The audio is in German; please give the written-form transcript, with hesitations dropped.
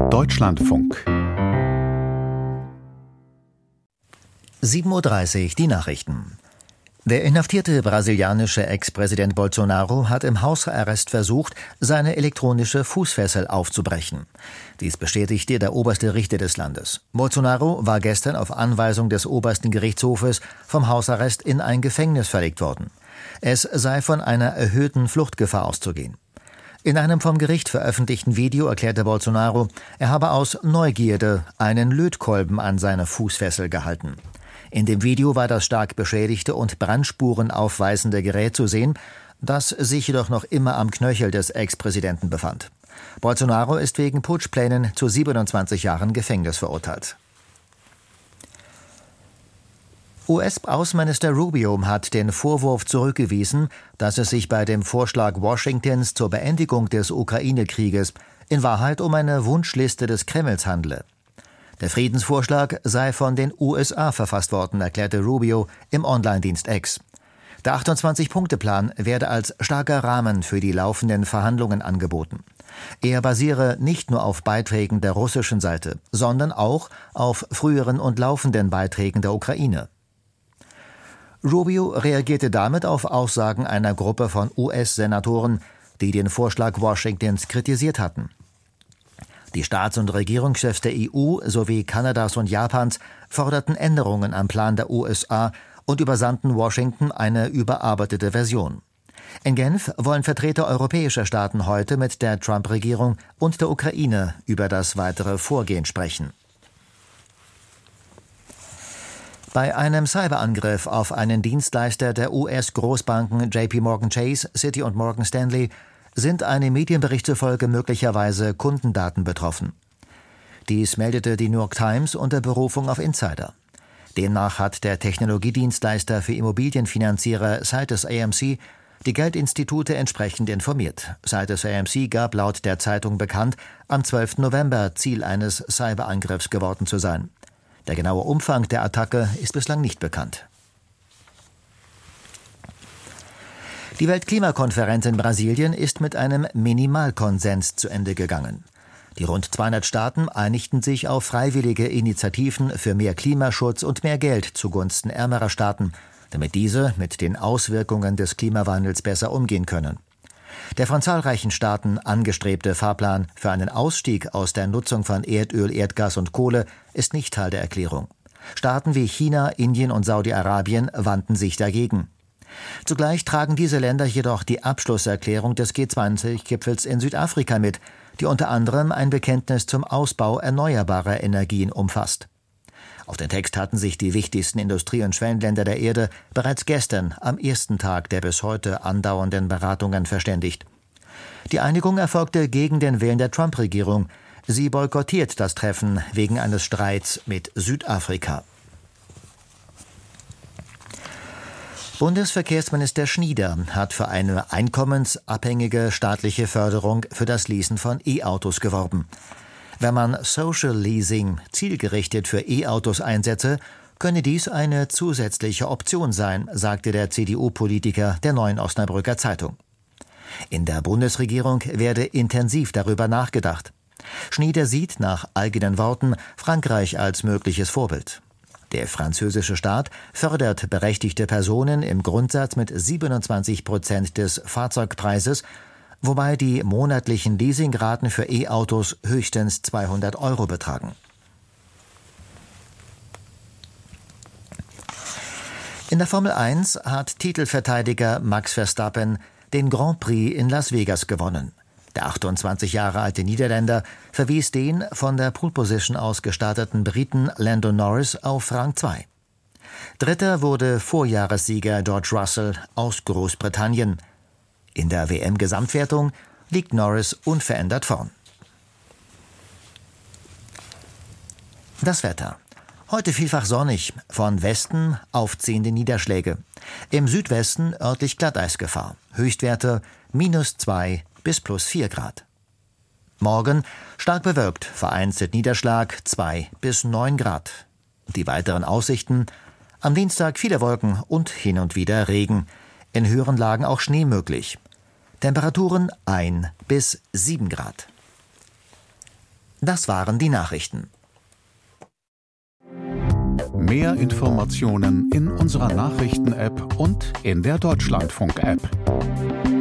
Deutschlandfunk 7:30 Uhr, die Nachrichten. Der inhaftierte brasilianische Ex-Präsident Bolsonaro hat im Hausarrest versucht, seine elektronische Fußfessel aufzubrechen. Dies bestätigte der oberste Richter des Landes. Bolsonaro war gestern auf Anweisung des obersten Gerichtshofes vom Hausarrest in ein Gefängnis verlegt worden. Es sei von einer erhöhten Fluchtgefahr auszugehen. In einem vom Gericht veröffentlichten Video erklärte Bolsonaro, er habe aus Neugierde einen Lötkolben an seine Fußfessel gehalten. In dem Video war das stark beschädigte und Brandspuren aufweisende Gerät zu sehen, das sich jedoch noch immer am Knöchel des Ex-Präsidenten befand. Bolsonaro ist wegen Putschplänen zu 27 Jahren Gefängnis verurteilt. US-Außenminister Rubio hat den Vorwurf zurückgewiesen, dass es sich bei dem Vorschlag Washingtons zur Beendigung des Ukraine-Krieges in Wahrheit um eine Wunschliste des Kremls handle. Der Friedensvorschlag sei von den USA verfasst worden, erklärte Rubio im Online-Dienst X. Der 28-Punkte-Plan werde als starker Rahmen für die laufenden Verhandlungen angeboten. Er basiere nicht nur auf Beiträgen der russischen Seite, sondern auch auf früheren und laufenden Beiträgen der Ukraine. Rubio reagierte damit auf Aussagen einer Gruppe von US-Senatoren, die den Vorschlag Washingtons kritisiert hatten. Die Staats- und Regierungschefs der EU sowie Kanadas und Japans forderten Änderungen am Plan der USA und übersandten Washington eine überarbeitete Version. In Genf wollen Vertreter europäischer Staaten heute mit der Trump-Regierung und der Ukraine über das weitere Vorgehen sprechen. Bei einem Cyberangriff auf einen Dienstleister der US-Großbanken JP Morgan Chase, Citi und Morgan Stanley sind einem Medienbericht zufolge möglicherweise Kundendaten betroffen. Dies meldete die New York Times unter Berufung auf Insider. Demnach hat der Technologiedienstleister für Immobilienfinanzierer Citus AMC die Geldinstitute entsprechend informiert. Citus AMC gab laut der Zeitung bekannt, am 12. November Ziel eines Cyberangriffs geworden zu sein. Der genaue Umfang der Attacke ist bislang nicht bekannt. Die Weltklimakonferenz in Brasilien ist mit einem Minimalkonsens zu Ende gegangen. Die rund 200 Staaten einigten sich auf freiwillige Initiativen für mehr Klimaschutz und mehr Geld zugunsten ärmerer Staaten, damit diese mit den Auswirkungen des Klimawandels besser umgehen können. Der von zahlreichen Staaten angestrebte Fahrplan für einen Ausstieg aus der Nutzung von Erdöl, Erdgas und Kohle ist nicht Teil der Erklärung. Staaten wie China, Indien und Saudi-Arabien wandten sich dagegen. Zugleich tragen diese Länder jedoch die Abschlusserklärung des G20-Gipfels in Südafrika mit, die unter anderem ein Bekenntnis zum Ausbau erneuerbarer Energien umfasst. Auf den Text hatten sich die wichtigsten Industrie- und Schwellenländer der Erde bereits gestern am ersten Tag der bis heute andauernden Beratungen verständigt. Die Einigung erfolgte gegen den Willen der Trump-Regierung. Sie boykottiert das Treffen wegen eines Streits mit Südafrika. Bundesverkehrsminister Schnieder hat für eine einkommensabhängige staatliche Förderung für das Leasen von E-Autos geworben. Wenn man Social Leasing zielgerichtet für E-Autos einsetze, könne dies eine zusätzliche Option sein, sagte der CDU-Politiker der Neuen Osnabrücker Zeitung. In der Bundesregierung werde intensiv darüber nachgedacht. Schnieder sieht nach eigenen Worten Frankreich als mögliches Vorbild. Der französische Staat fördert berechtigte Personen im Grundsatz mit 27% des Fahrzeugpreises, wobei die monatlichen Leasingraten für E-Autos höchstens 200 € betragen. In der Formel 1 hat Titelverteidiger Max Verstappen den Grand Prix in Las Vegas gewonnen. Der 28 Jahre alte Niederländer verwies den von der Pole Position aus gestarteten Briten Lando Norris auf Rang 2. Dritter wurde Vorjahressieger George Russell aus Großbritannien. In der WM-Gesamtwertung liegt Norris unverändert vorn. Das Wetter. Heute vielfach sonnig, von Westen aufziehende Niederschläge. Im Südwesten örtlich Glatteisgefahr. Höchstwerte -2 bis +4 Grad. Morgen stark bewölkt, vereinzelt Niederschlag 2 bis 9 Grad. Die weiteren Aussichten: am Dienstag viele Wolken und hin und wieder Regen. In höheren Lagen auch Schnee möglich. Temperaturen 1 bis 7 Grad. Das waren die Nachrichten. Mehr Informationen in unserer Nachrichten-App und in der Deutschlandfunk-App.